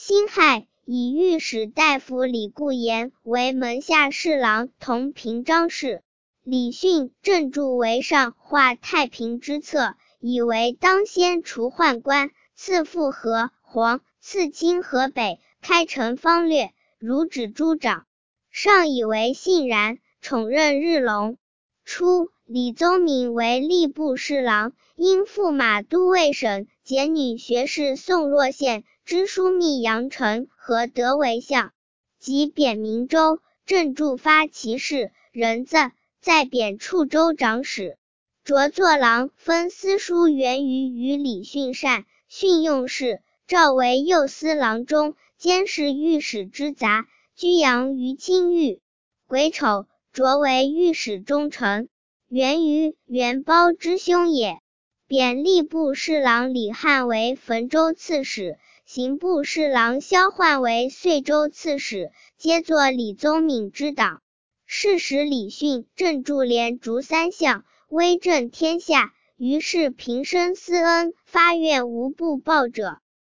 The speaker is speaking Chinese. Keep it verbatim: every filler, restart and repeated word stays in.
辛亥，以御史大夫李固言为门下侍郎同平章事。李训正著为上画太平之策，以为当先除宦官，赐复河黄，赐清河北，开城方略，如指诸长。上以为信然，宠任日隆。初，李宗闵为吏部侍郎，因驸马都尉省检女学士宋若宪知枢密杨成和德为相，即贬明州，正驻发其事，人赠，再贬处州长史。着作郎分司书源于与李训善，训用事，召为右司郎中，监视御史之杂，居阳于清狱。癸丑，擢为御史中丞，源于元褒之兄也。贬吏部侍郎李翰为汾州刺史，刑部侍郎萧焕为遂州刺史，皆作李宗闵之党。是时李训正驻连竹三相，威震天下，于是平生思恩，发愿无不报者。